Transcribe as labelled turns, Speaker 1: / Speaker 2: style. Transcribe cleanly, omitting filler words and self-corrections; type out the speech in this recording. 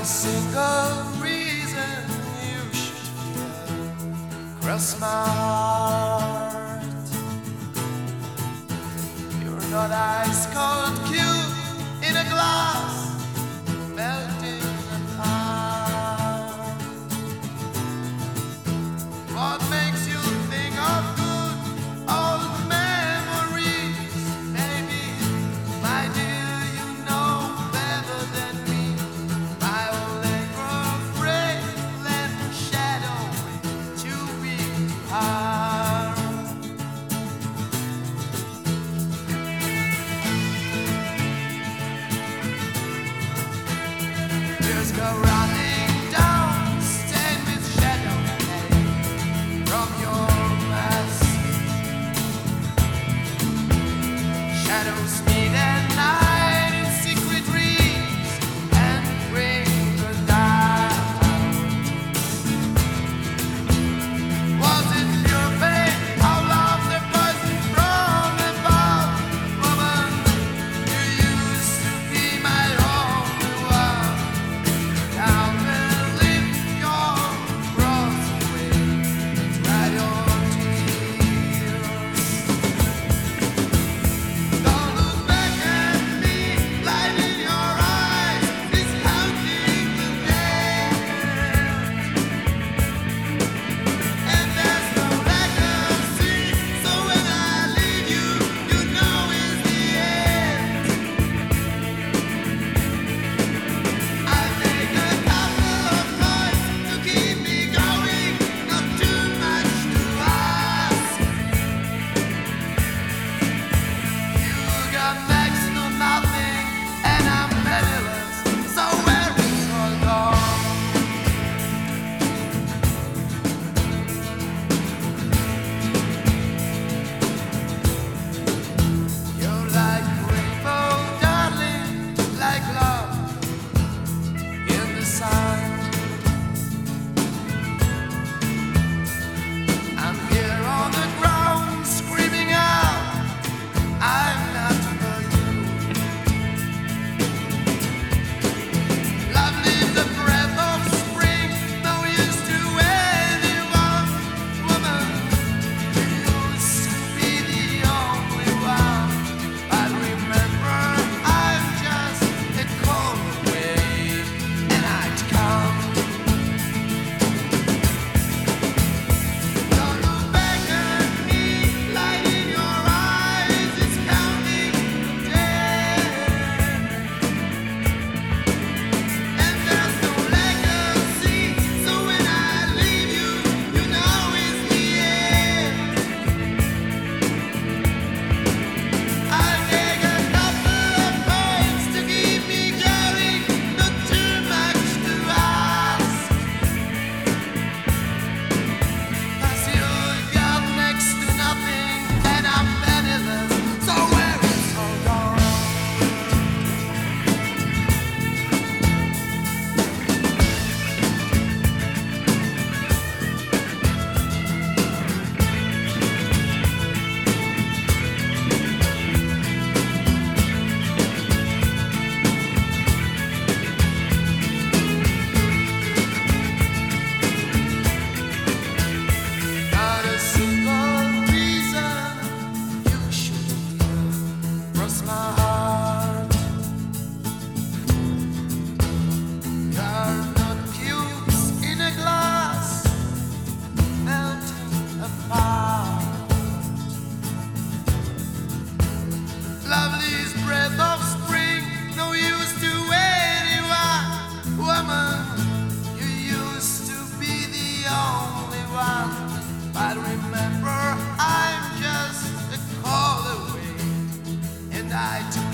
Speaker 1: single reason you should fear cross my heart. You're not ice cold cube in a glass melting apart. What makes you think of good old memories? Maybe, my dear, you know better than me. My old afraid let shadow too big to harm. Just go running down, stained with shadow from your mask. Shadows meet at night in secret dreams and bring the down. Was it your fate? How love the poison from above? Woman, you used to be my only one. Now live your cross away, dry your tears. Don't look back at me, light in your eyes is counting the days. And there's no legacy, so when I leave you, you know it's the end. I make a couple of noise to keep me going, not too much to ask. You got next to nothing, and I'm penniless, so where is all gone? You're like rainbow, darling, like love in the sun. I'm here on the ground, screaming out, I'm not for you. Love leaves a breath of spring, no use to anyone. Woman, you used to be the only one. But remember, I'm just a call away, and I'd come. Don't look back at me, light in your eyes is counting the days. And there's no legacy, so when I leave you, you know it's the end. I take a couple of points to keep me going, not too much to ask. 'Cause you got next to nothing, and I'm penniless, so where is all gone? Not a single reason you should cross my heart. You're not cubes in a glass melting apart. Lovely's breath of spring, no use to anyone. Woman, you used to be the only one. But remember, I'm just a call away, and I